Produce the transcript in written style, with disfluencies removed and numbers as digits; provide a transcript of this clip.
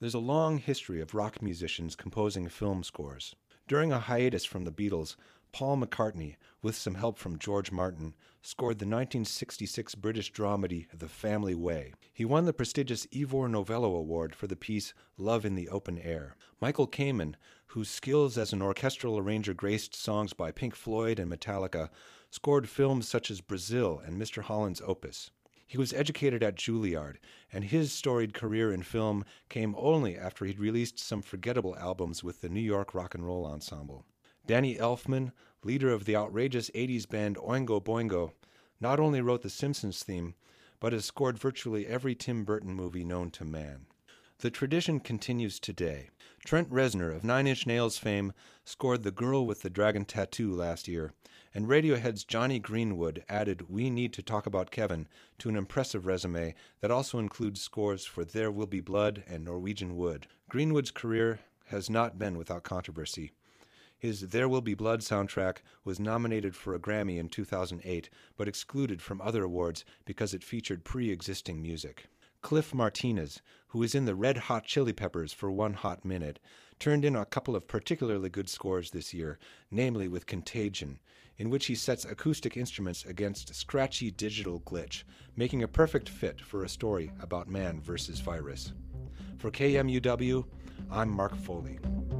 There's a long history of rock musicians composing film scores. During a hiatus from the Beatles, Paul McCartney, with some help from George Martin, scored the 1966 British dramedy The Family Way. He won the prestigious Ivor Novello Award for the piece Love in the Open Air. Michael Kamen, whose skills as an orchestral arranger graced songs by Pink Floyd and Metallica, scored films such as Brazil and Mr. Holland's Opus. He was educated at Juilliard, and his storied career in film came only after he'd released some forgettable albums with the New York Rock and Roll Ensemble. Danny Elfman, leader of the outrageous 80s band Oingo Boingo, not only wrote the Simpsons theme, but has scored virtually every Tim Burton movie known to man. The tradition continues today. Trent Reznor of Nine Inch Nails fame scored The Girl with the Dragon Tattoo last year, and Radiohead's Johnny Greenwood added We Need to Talk About Kevin to an impressive resume that also includes scores for There Will Be Blood and Norwegian Wood. Greenwood's career has not been without controversy. His There Will Be Blood soundtrack was nominated for a Grammy in 2008, but excluded from other awards because it featured pre-existing music. Cliff Martinez, who is in the Red Hot Chili Peppers for One Hot Minute, turned in a couple of particularly good scores this year, namely with Contagion, in which he sets acoustic instruments against scratchy digital glitch, making a perfect fit for a story about man versus virus. For KMUW, I'm Mark Foley.